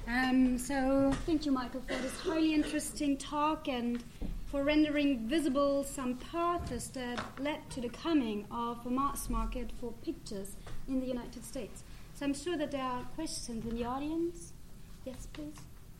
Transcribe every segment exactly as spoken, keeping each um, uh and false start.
Um, so thank you, Michael, for this highly interesting talk and for rendering visible some paths that led to the coming of a mass market for pictures in the United States. So I'm sure that there are questions in the audience. Yes, please.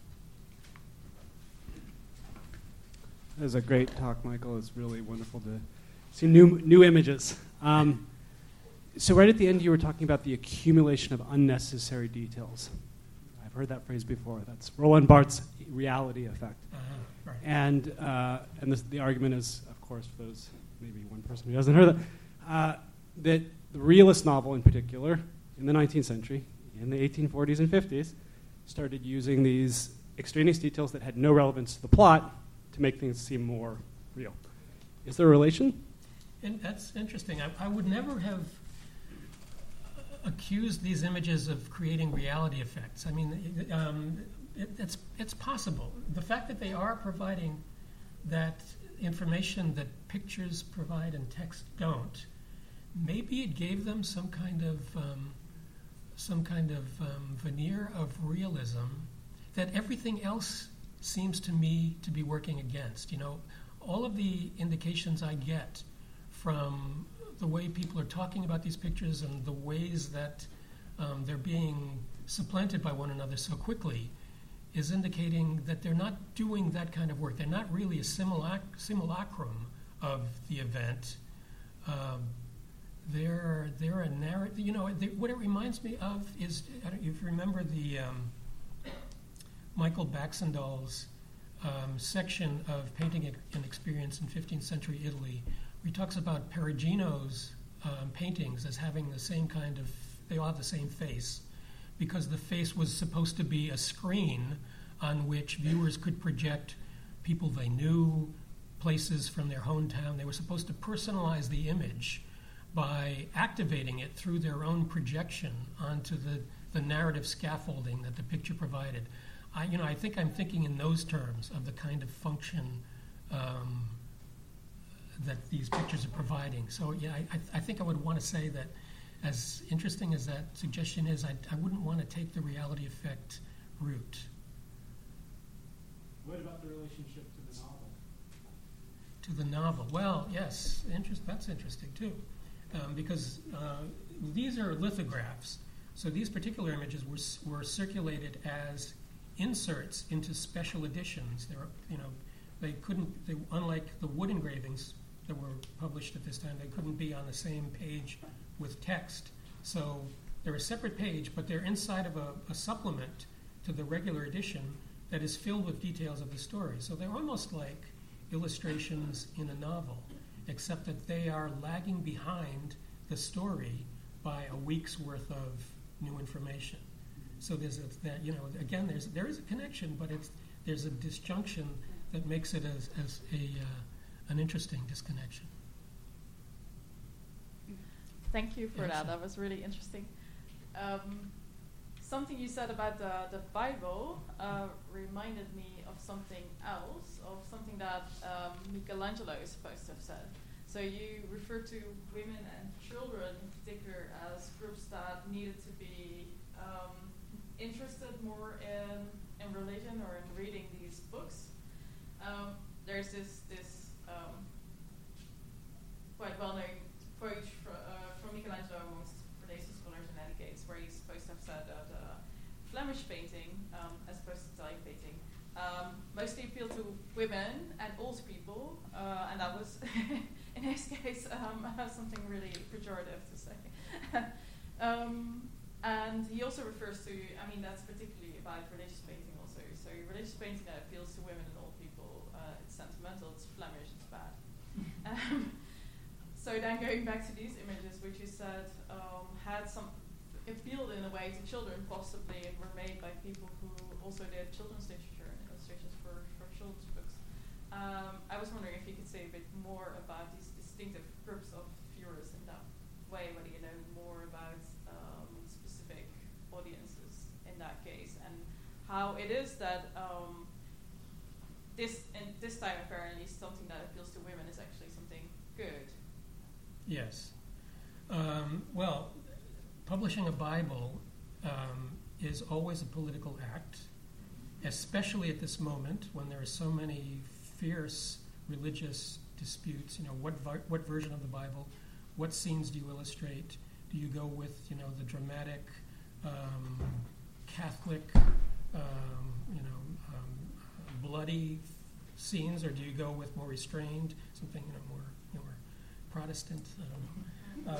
That was a great talk, Michael. It's really wonderful to see new new images. Um, so right at the end, you were talking about the accumulation of unnecessary details. I've heard that phrase before. That's Roland Barthes' reality effect. Uh-huh, right. And uh, and this, the argument is, of course, for those maybe one person who hasn't heard that, uh, that the realist novel in particular, in the nineteenth century, in the eighteen forties and fifties, started using these extraneous details that had no relevance to the plot to make things seem more real. Is there a relation? And that's interesting. I, I would never have accused these images of creating reality effects. I mean, um, it, it's it's possible. The fact that they are providing that information that pictures provide and text don't, maybe it gave them some kind of um, some kind of um, veneer of realism that everything else seems to me to be working against. You know, all of the indications I get from the way people are talking about these pictures and the ways that um, they're being supplanted by one another so quickly is indicating that they're not doing that kind of work. They're not really a simulac- simulacrum of the event. Um, they're they're a narrative. You know, they, what it reminds me of is, I don't, if you remember the um, Michael Baxendall's um, section of Painting and Experience in fifteenth century Italy, where he talks about Perugino's um, paintings as having the same kind of, they all have the same face, because the face was supposed to be a screen on which viewers could project people they knew, places from their hometown. They were supposed to personalize the image by activating it through their own projection onto the, the narrative scaffolding that the picture provided. I, you know, I think I'm thinking in those terms of the kind of function um, that these pictures are providing. So, yeah, I, I think I would want to say that, as interesting as that suggestion is, I, I wouldn't want to take the reality effect route. What about the relationship to the novel? To the novel? Well, yes, interest, that's interesting too, um, because uh, these are lithographs. So these particular images were were circulated as inserts into special editions. They were, you know, they couldn't, they, unlike the wood engravings that were published at this time, they couldn't be on the same page with text. So they're a separate page, but they're inside of a, a supplement to the regular edition that is filled with details of the story. So they're almost like illustrations in a novel, except that they are lagging behind the story by a week's worth of new information. So there's a, that, you know, again, there's there is a connection, but it's there's a disjunction that makes it as, as a uh, an interesting disconnection. Thank you for Yes. that. That was really interesting. Um, something you said about the, the Bible uh, reminded me of something else, of something that um, Michelangelo is supposed to have said. So you refer to women and children in particular as groups that needed to be um, interested more in, in religion or in reading these books. Um, there's this, this um, quite well-known quote fr- uh, from Michelangelo amongst Renaissance scholars in any case, where he's supposed to have said that uh, Flemish painting, um, as opposed to Italian painting, um, mostly appealed to women and old people, uh, and that was, in his case, um, something really pejorative to say. um, and he also refers to, I mean, that's particularly about religious painting also. So religious painting that appeals to women and old people, uh, it's sentimental, it's Flemish, it's bad. um, So then going back to these images, which you said um, had some appealed in a way to children, possibly, and were made by people who also did children's literature and illustrations for, for children's books. Um, I was wondering if you could say a bit more about these distinctive groups of viewers in that way, whether you know more about um, specific audiences in that case, and how it is that um, this, and this time apparently something that appeals to women is actually something good. Yes. Um, well, publishing a Bible um, is always a political act, especially at this moment when there are so many fierce religious disputes. You know, what vi- what version of the Bible, what scenes do you illustrate? Do you go with, you know, the dramatic um, Catholic, um, you know, um, bloody scenes, or do you go with more restrained, something, you know, more, you know, more Protestant? I don't know.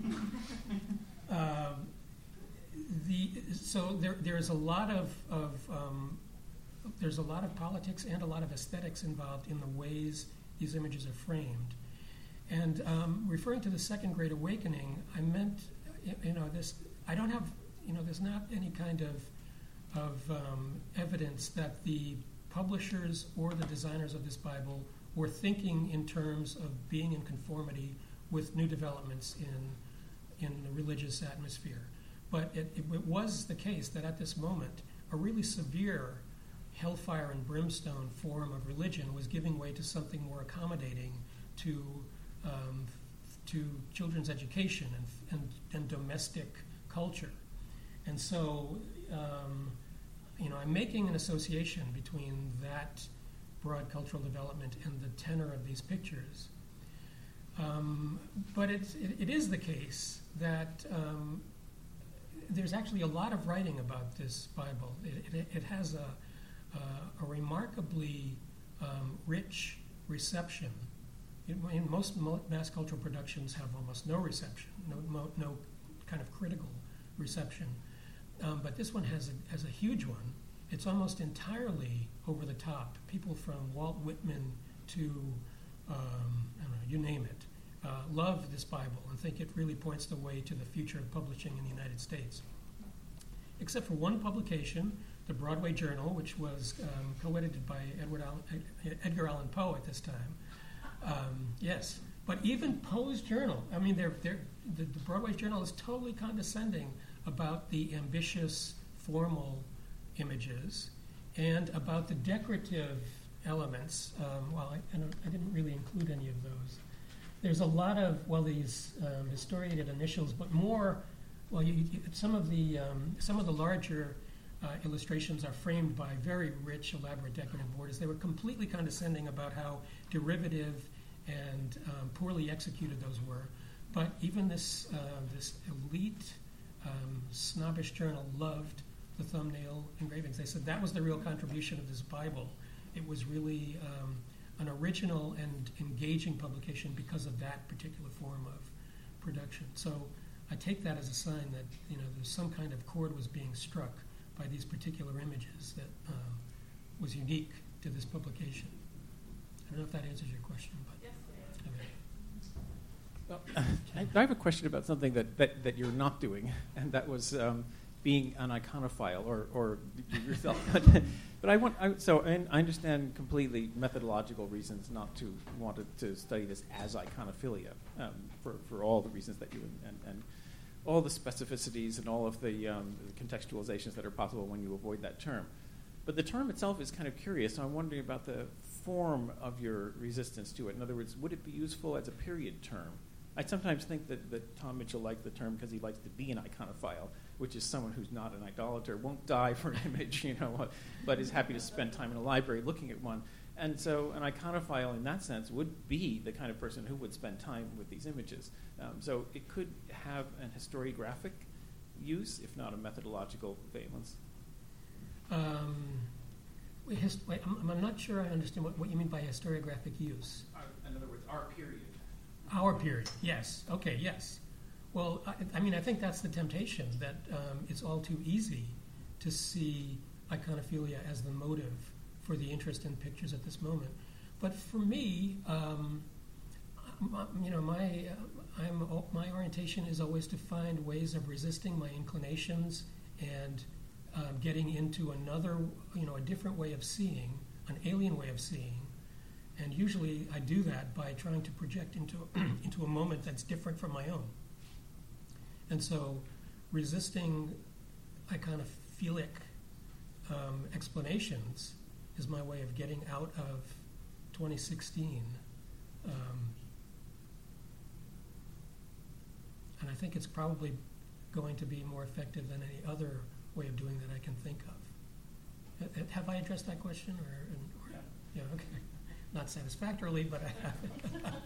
Um, um, the so there there is a lot of of um, there's a lot of politics and a lot of aesthetics involved in the ways these images are framed. And um, referring to the Second Great Awakening, I meant, you know, this. I don't have, you know, there's not any kind of of um, evidence that the publishers or the designers of this Bible were thinking in terms of being in conformity with new developments in in the religious atmosphere. But it, it, it was the case that at this moment, a really severe hellfire and brimstone form of religion was giving way to something more accommodating to um, to children's education and, and, and domestic culture. And so, um, you know, I'm making an association between that broad cultural development and the tenor of these pictures. Um, but it's, it, it is the case that um, there's actually a lot of writing about this Bible. It, it, it has a, a, a remarkably um, rich reception. In, in most mo- mass cultural productions have almost no reception, no, mo- no kind of critical reception. Um, but this one has a, has a huge one. It's almost entirely over the top. People from Walt Whitman to, um, I don't know, you name it, uh, love this Bible and think it really points the way to the future of publishing in the United States. Except for one publication, the Broadway Journal, which was um, co-edited by Edward Allan, Edgar Allan Poe at this time. Um, yes, but even Poe's journal, I mean, they're, they're, the, the Broadway Journal is totally condescending about the ambitious, formal images and about the decorative elements. Um, well, I, I, don't, I didn't really include any of those. There's a lot of, well, these um, historiated initials, but more, well, you, you, some of the um, some of the larger uh, illustrations are framed by very rich, elaborate decorative borders. They were completely condescending about how derivative and um, poorly executed those were. But even this uh, this elite, um, snobbish journal loved the thumbnail engravings. They said that was the real contribution of this Bible. It was really um, an original and engaging publication because of that particular form of production. So I take that as a sign that, you know, there's some kind of chord was being struck by these particular images that um, was unique to this publication. I don't know if that answers your question, but yes, well, I, I have a question about something that, that, that you're not doing, and that was um, being an iconophile, or, or yourself. But I want, I, so and I understand completely methodological reasons not to want to, to study this as iconophilia, um, for, for all the reasons that you, and, and all the specificities and all of the, um, the contextualizations that are possible when you avoid that term. But the term itself is kind of curious, so I'm wondering about the form of your resistance to it. In other words, would it be useful as a period term? I sometimes think that, that Tom Mitchell liked the term because he likes to be an iconophile, which is someone who's not an idolater, won't die for an image, you know, but is happy to spend time in a library looking at one. And so an iconophile in that sense would be the kind of person who would spend time with these images. Um, so it could have an historiographic use, if not a methodological valence. Um, wait, his, wait, I'm, I'm not sure I understand what, what you mean by historiographic use. Our, in other words, our period. Our period, yes. Okay, yes. Well, I, I mean, I think that's the temptation, that um, it's all too easy to see iconophilia as the motive for the interest in pictures at this moment. But for me, um, my, you know, my uh, I'm my orientation is always to find ways of resisting my inclinations and um, getting into another, you know, a different way of seeing, an alien way of seeing. And usually I do that by trying to project into into a moment that's different from my own. And so resisting iconophilic um, explanations is my way of getting out of twenty sixteen. Um, and I think it's probably going to be more effective than any other way of doing that I can think of. have I addressed that question, or, or yeah. yeah, okay, not satisfactorily, but I have.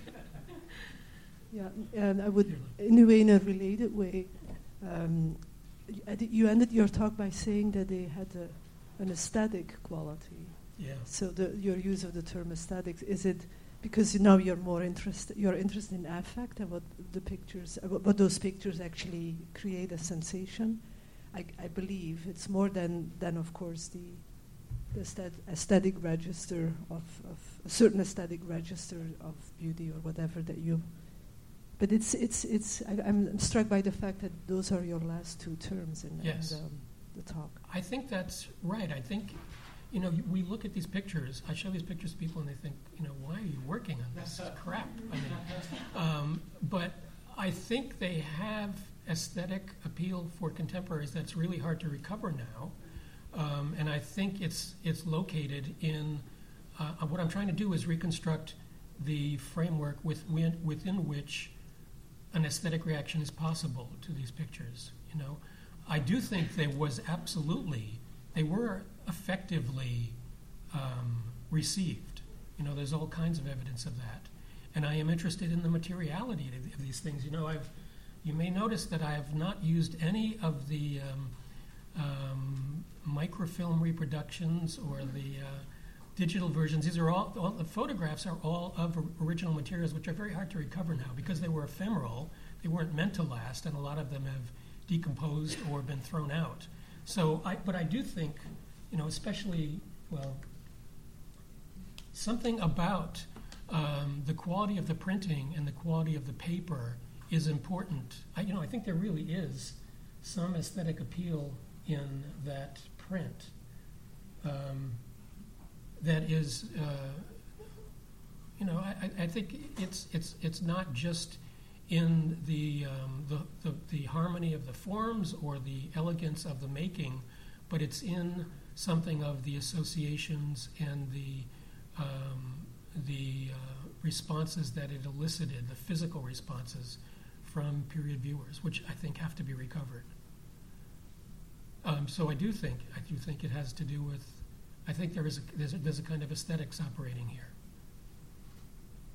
Yeah, and I would, in a way, in a related way, um, you ended your talk by saying that they had a, an aesthetic quality. Yeah. So the, your use of the term aesthetics, is it because now you're more interested, you're interested in affect and what the pictures, uh, what those pictures actually create a sensation? I, I believe it's more than, than of course, the, the aesthet- aesthetic register of, of a certain aesthetic register of beauty or whatever that you. But it's it's it's. I, I'm struck by the fact that those are your last two terms in, yes. in the, um, the talk. I think that's right. I think, you know, we look at these pictures. I show these pictures to people, and they think, you know, why are you working on this crap? I mean, um, but I think they have aesthetic appeal for contemporaries that's really hard to recover now, um, and I think it's it's located in uh, what I'm trying to do is reconstruct the framework within within which an aesthetic reaction is possible to these pictures. You know, I do think there was absolutely, they were effectively um, received. You know, there's all kinds of evidence of that, and I am interested in the materiality of, of these things. You know, I've, you may notice that I have not used any of the um, um, microfilm reproductions or the uh, digital versions. These are all, all the photographs are all of original materials, which are very hard to recover now because they were ephemeral. They weren't meant to last, and a lot of them have decomposed or been thrown out. So, I, but I do think, you know, especially, well, something about um, the quality of the printing and the quality of the paper is important. I, you know, I think there really is some aesthetic appeal in that print. Um, That is, uh, you know, I, I think it's it's it's not just in the, um, the the the harmony of the forms or the elegance of the making, but it's in something of the associations and the um, the uh, responses that it elicited, the physical responses from period viewers, which I think have to be recovered. Um, so I do think I do think it has to do with. I think there is a, there's, a, there's a kind of aesthetics operating here.